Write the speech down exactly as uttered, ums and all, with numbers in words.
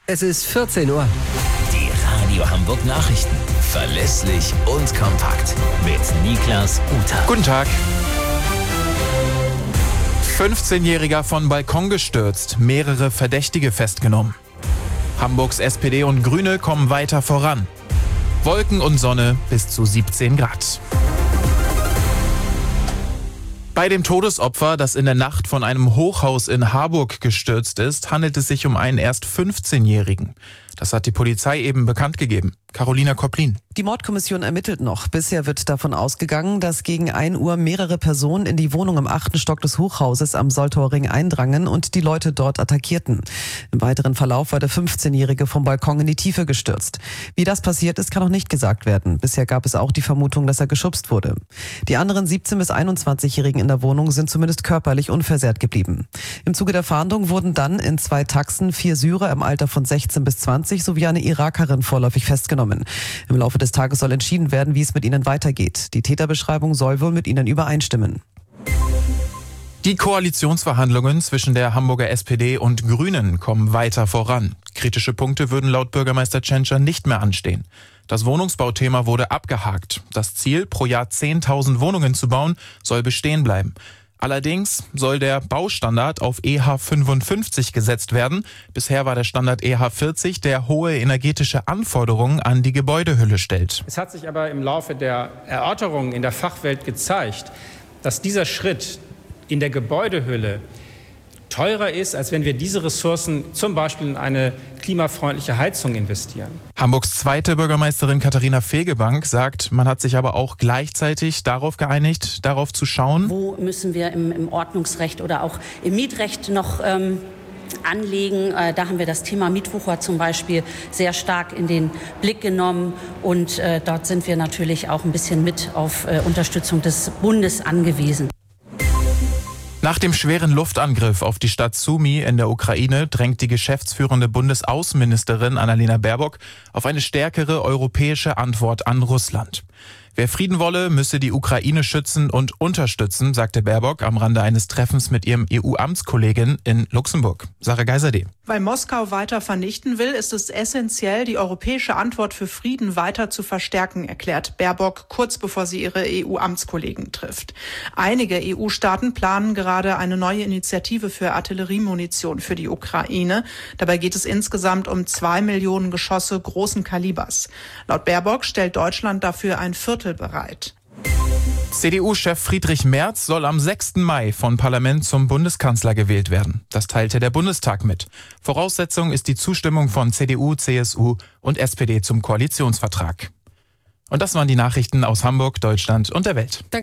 Es ist vierzehn Uhr. Die Radio Hamburg Nachrichten. Verlässlich und kompakt. Mit Niklas Uta. Guten Tag. fünfzehnjähriger von Balkon gestürzt, mehrere Verdächtige festgenommen. Hamburgs S P D und Grüne kommen weiter voran. Wolken und Sonne bis zu siebzehn Grad. Bei dem Todesopfer, das in der Nacht von einem Hochhaus in Harburg gestürzt ist, handelt es sich um einen erst fünfzehnjährigen. Das hat die Polizei eben bekannt gegeben. Carolina Koplin. Die Mordkommission ermittelt noch. Bisher wird davon ausgegangen, dass gegen ein Uhr mehrere Personen in die Wohnung im achten Stock des Hochhauses am Soltauerring eindrangen und die Leute dort attackierten. Im weiteren Verlauf war der fünfzehnjährige vom Balkon in die Tiefe gestürzt. Wie das passiert ist, kann noch nicht gesagt werden. Bisher gab es auch die Vermutung, dass er geschubst wurde. Die anderen siebzehn- bis einundzwanzigjährigen in der Wohnung sind zumindest körperlich unversehrt geblieben. Im Zuge der Fahndung wurden dann in zwei Taxen vier Syrer im Alter von sechzehn bis zwanzig sowie eine Irakerin vorläufig festgenommen. Im Laufe des Tages soll entschieden werden, wie es mit ihnen weitergeht. Die Täterbeschreibung soll wohl mit ihnen übereinstimmen. Die Koalitionsverhandlungen zwischen der Hamburger S P D und Grünen kommen weiter voran. Kritische Punkte würden laut Bürgermeister Tschentscher nicht mehr anstehen. Das Wohnungsbauthema wurde abgehakt. Das Ziel, pro Jahr zehntausend Wohnungen zu bauen, soll bestehen bleiben. Allerdings soll der Baustandard auf E H fünfundfünfzig gesetzt werden. Bisher war der Standard E H vierzig, der hohe energetische Anforderungen an die Gebäudehülle stellt. Es hat sich aber im Laufe der Erörterungen in der Fachwelt gezeigt, dass dieser Schritt in der Gebäudehülle teurer ist, als wenn wir diese Ressourcen zum Beispiel in eine klimafreundliche Heizung investieren. Hamburgs zweite Bürgermeisterin Katharina Fegebank sagt, man hat sich aber auch gleichzeitig darauf geeinigt, darauf zu schauen, wo müssen wir im, im Ordnungsrecht oder auch im Mietrecht noch ähm, anlegen. Äh, da haben wir das Thema Mietwucher zum Beispiel sehr stark in den Blick genommen und äh, dort sind wir natürlich auch ein bisschen mit auf äh, Unterstützung des Bundes angewiesen. Nach dem schweren Luftangriff auf die Stadt Sumy in der Ukraine drängt die geschäftsführende Bundesaußenministerin Annalena Baerbock auf eine stärkere europäische Antwort an Russland. Wer Frieden wolle, müsse die Ukraine schützen und unterstützen, sagte Baerbock am Rande eines Treffens mit ihrem E U-Amtskollegin in Luxemburg. Sarah Geiserde. Weil Moskau weiter vernichten will, ist es essentiell, die europäische Antwort für Frieden weiter zu verstärken, erklärt Baerbock kurz bevor sie ihre E U-Amtskollegen trifft. Einige E U-Staaten planen gerade eine neue Initiative für Artilleriemunition für die Ukraine. Dabei geht es insgesamt um zwei Millionen Geschosse großen Kalibers. Laut Baerbock stellt Deutschland dafür ein Viertel bereit. C D U-Chef Friedrich Merz soll am sechsten Mai von Parlament zum Bundeskanzler gewählt werden. Das teilte der Bundestag mit. Voraussetzung ist die Zustimmung von C D U, C S U und S P D zum Koalitionsvertrag. Und das waren die Nachrichten aus Hamburg, Deutschland und der Welt.